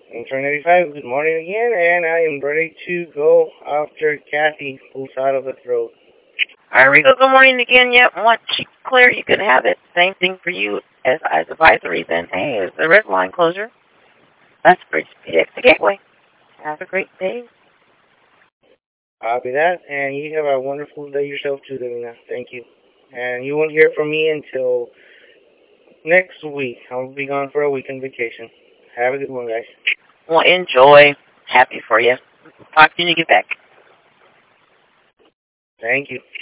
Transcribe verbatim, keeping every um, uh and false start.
Intern eighty-five, good morning again, and I am ready to go after Kathy pulls out of the throat. All right, good morning again. Yep, once you clear, you can have it. Same thing for you as as advisory. Then, hey, it's the red line closure. That's Bridge P X the Gateway. Have a great day. Copy that, and you have a wonderful day yourself too, Davina. Thank you. And you won't hear from me until next week. I'll be gone for a weekend vacation. Have a good one, guys. Well, enjoy. Happy for you. Talk to you when you get back. Thank you.